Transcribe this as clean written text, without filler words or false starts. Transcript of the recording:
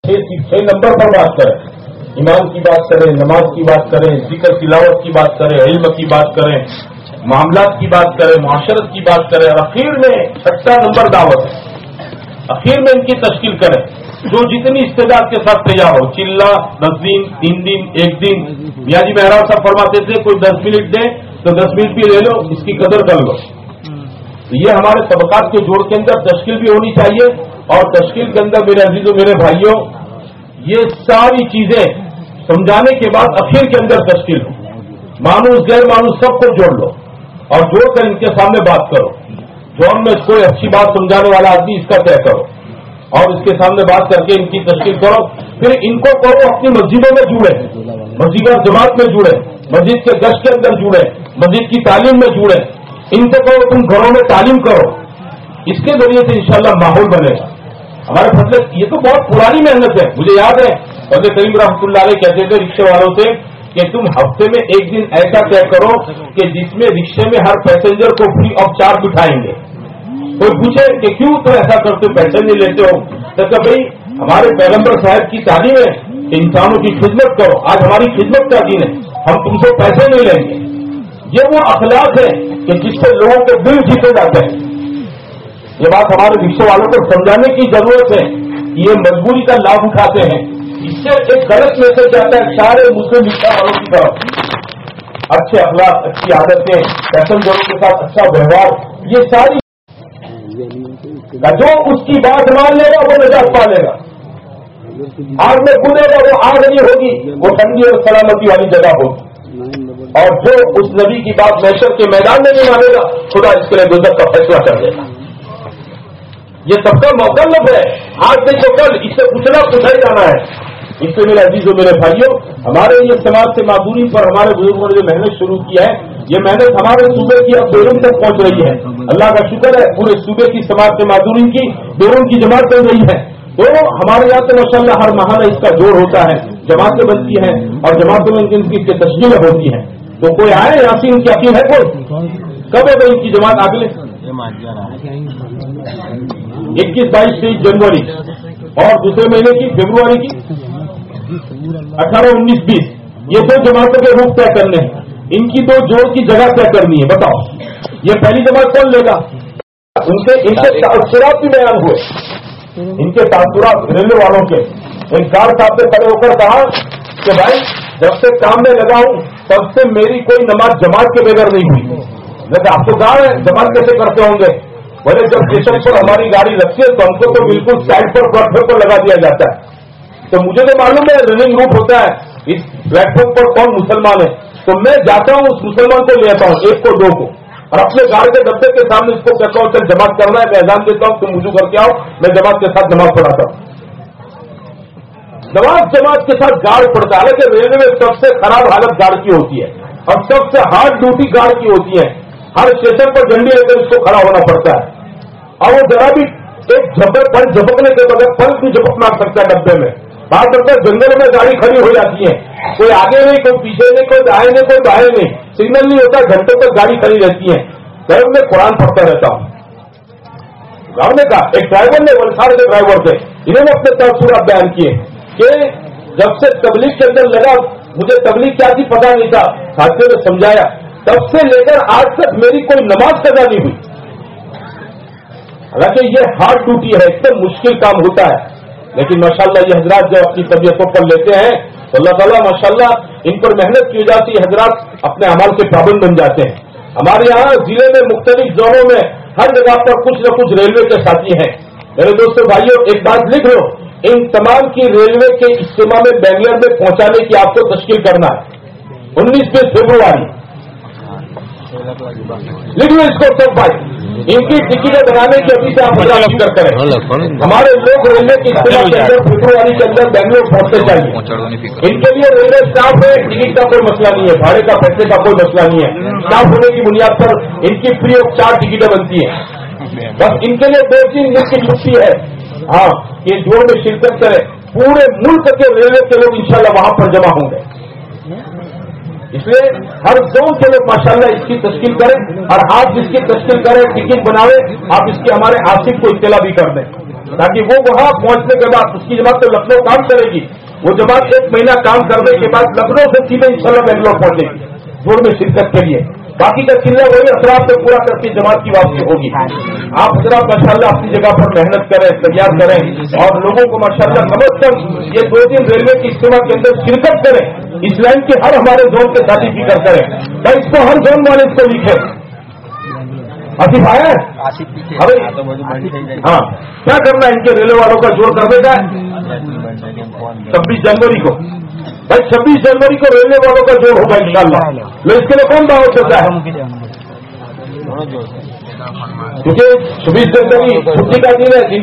6 number पर बात करें, ईमान की बात करें, नमाज की बात करें, जिक्र तिलावत की बात करें, इल्म की बात करें, मामलात की बात करें, मुआशरत की बात करें, और आखिर में 6 नंबर दावत है। आखिर में इनकी तश्कील करें, जो जितनी इस्तेदाद के साथ तैयार हो, चिल्ला 10 दिन, 3 दिन, 1 दिन। मियाँ जी मेहराब साहब फरमाते थे कोई 10 मिनट दे तो 10 मिनट भी ले लो, इसकी कदर कर लो। तो ये हमारे तबकात के जोड़ के अंदर तश्कील भी होनी चाहिए, और तश्कील के अंदर मेरे अजीजों, मेरे भाइयों, ये सारी चीजें समझाने के बाद आखिर के अंदर तश्कील हो, मानूस गैर मानूस सबको जोड़ लो और जोड़कर इनके सामने बात करो। जौन में कोई अच्छी बात समझाने वाला आदमी इसका तय करो और इसके सामने बात करके इनकी तश्कील करो। फिर इनको कहो अपनी मस्जिदों में जुड़े, मस्जिद और जमात में जुड़े, मस्जिद के गश्त के अंदर जुड़े, मस्जिद की तालीम में जुड़े। इनको कहो तुम घरों में तालीम करो, इसके जरिए से इंशाअल्लाह माहौल बनेगा। हमारे फजले, ये तो बहुत पुरानी मेहनत है। मुझे याद है फजले करीम रहमतुल्लाह अलैह कहते थे रिक्शे वालों से कि तुम हफ्ते में एक दिन ऐसा तय करो कि जिसमें रिक्शे में हर पैसेंजर को फ्री ऑफ चार्ज बिठाएंगे। कोई पूछे कि क्यों तो ऐसा करते हो, पैसे नहीं लेते हो? तो भाई हमारे पैगंबर साहब की तालीम है कि इंसानों की खिदमत करो। आज हमारी खिदमत का दिन है, हम तुमसे पैसे नहीं लेंगे। ये वो अखलाक है कि जिससे लोगों के दिल जीते जाते हैं। ये बात हमारे रिक्शे वालों को समझाने की जरूरत है कि ये मजबूरी का लाभ उठाते हैं। इससे एक गलत मैसेज जाता है सारे मुस्लिम रिक्शा वालों की तरफ। अच्छे अखलाक, अच्छी आदतें, पैसेंजरों के साथ अच्छा व्यवहार, ये सारी जो उसकी बात मान लेगा वो निजात पा लेगा। आग में कूदेगा वो आग नहीं होगी, वो ठंडी और सलामती वाली जगह होगी। और जो उस नबी की बात महशर के मैदान में नहीं मानेगा, खुदा इसके लिए दोज़ख का फैसला कर देगा। ये सबका मौकल्लफ है, आज नहीं तो कल इससे पूछना पूछा ही जाना है। इससे मेरे अजीजों, मेरे भाइयों, हमारे ये समाज से मादूरी पर हमारे बुजुर्गों ने जो मेहनत शुरू की है, ये मेहनत हमारे सूबे की अब बेरून तक पहुंच रही है। अल्लाह का शुक्र है, पूरे सूबे की समाज से मादूरी की बेरून की जमात चल रही है। तो हमारे यहाँ तो माशाअल्लाह हर माह इसका जोर होता है, जमातें बनती हैं और जमातों में इनकी तस्जीलें होती हैं। तो कोई आए यासीन इनकी अकील है? कोई कब है इनकी जमात? अगले 21, 22, 23 जनवरी और दूसरे महीने की फरवरी की 18, 19, 20 ये 2 जमातों के रूप तय करने हैं। इनकी 2 जोड़ की जगह तय करनी है। बताओ ये पहली जमात कौन लेगा? इनके तासुरात भी बयान हुए, इनके तासुरात रेलवे वालों के। एक गार्ड साहब ने खड़े होकर कहा कि भाई जब से काम में लगा हूं तब से मेरी कोई नमाज जमात के बगैर नहीं हुई। जैसे आपको गार्ड है, जमात कैसे करते होंगे? बोले जब स्टेशन पर हमारी गाड़ी लगती है तो हमको तो बिल्कुल साइड पर प्लेटफॉर्म पर लगा दिया जाता है। तो मुझे तो मालूम है रनिंग रूट होता है, इस प्लेटफॉर्म पर कौन मुसलमान है, तो मैं जाता हूँ उस मुसलमान को लेता हूँ, 1 को 2 को, और अपने गाड़ी के डब्बे के सामने इसको कहता हूँ चल जमात करना है, मैं एजान देता हूँ, तुम वुजू करके आओ, मैं जमात के साथ नमाज पढ़ाता हूँ। जमात के साथ गार्ड पड़ता है। हालांकि रेलवे में सबसे खराब हालत गार्ड की होती है और सबसे हार्ड ड्यूटी गार्ड की होती है। हर स्टेशन पर झंडी लेकर इसको खड़ा होना पड़ता है और वो जरा भी एक झपकने के बगैर पल भी झपक मार सकता है डब्बे में। बात करता है जंगलों में गाड़ी खड़ी हो जाती है, कोई आगे नहीं, कोई पीछे नहीं, कोई दाएं नहीं, कोई बाएं नहीं, सिग्नल नहीं होता, घंटों तक गाड़ी खड़ी रहती है। मैं मैं कुरान पढ़ता रहता हूँ। गाँव ने कहा एक ड्राइवर ने, वलसाड़ के ड्राइवर थे, इन्होंने अपने तबसुरात बयान किए कि जब से तबलीग के अंदर लगा, मुझे तबलीग क्या थी पता नहीं था, साथियों ने समझाया, तब से लेकर आज तक मेरी कोई नमाज कज़ा नहीं हुई। हालांकि ये हार्ड ड्यूटी है, इससे मुश्किल काम होता है, लेकिन माशाअल्लाह ये हजरात जब अपनी तबीयतों पर लेते हैं तो अल्लाह ताला माशाअल्लाह इन पर मेहनत की जाती है, हजरात अपने अमल के पाबंद बन जाते हैं। हमारे यहाँ जिले में मुख्तलिफ जोनों में हर जगह पर कुछ न कुछ रेलवे के साथी हैं। मेरे दोस्तों भाइयों, एक बात लिख लो, इन तमाम की रेलवे के इज्तिमा में बेंगलोर में पहुंचाने की आपको तश्कील करना है 19 फरवरी। लिख लो इसको सब भाई, इनकी टिकटें बनाने की अभी से आप फिक्र करें। हमारे लोग रेलवे के इज्तिमा के अंदर फरवरी के अंदर बेंगलोर पहुंचते चाहिए। इनके लिए रेलवे स्टाफ है, टिकट का कोई मसला नहीं है, भाड़े का पैसे का कोई मसला नहीं है। स्टाफ होने की बुनियाद पर इनकी फ्री ऑफ चार्ज टिकटें बनती हैं। बस इनके लिए 2-3 दिन की छुट्टी है, हाँ, ये जोड़ में शिरकत करें। पूरे मुल्क के रेलवे के लोग इंशाल्लाह वहां पर जमा होंगे। इसलिए हर जोन के लोग माशाल्लाह इसकी तश्कील करें और आप जिसकी तश्कील करें, टिकट बनावे, आप इसकी हमारे आसिफ को इत्तला भी कर दें। تاکہ وہ وہاں پہنچنے کے بعد اس کی جماعت تو لکھنؤ کام کرے گی، وہ جماعت 1 مہینہ کام کرنے کے بعد لکھنؤ سے سیدھے انشاءاللہ بنگلور پہنچے گی دور میں شرکت کے لیے. باقی کا چلہ وہی اثرات کو پورا کر کے جماعت کی واپسی ہوگی. آپ حضرات ماشاءاللہ اپنی جگہ پر محنت کریں، تیار کریں اور لوگوں کو ماشاءاللہ کم از کم یہ 2 دن ریلوے کی اجتماع کے اندر شرکت کریں. اس لائن کے ہر ہمارے زون کے ساتھی فکر کریں بھائی، اس کو ہر زون والے اس کو لکھے. آصف آیا ہے؟ ہاں کیا کرنا ہے ان کے ریلوے والوں کا جوڑ کر دیتا ہے 26 جنوری کو. بھائی 26 جنوری کو ریلوے والوں کا جوڑ ہوگا انشاءاللہ. اس کے لیے کون دعوت کرتا ہے؟ کیونکہ 26 جنوری چھٹی کا دن ہے.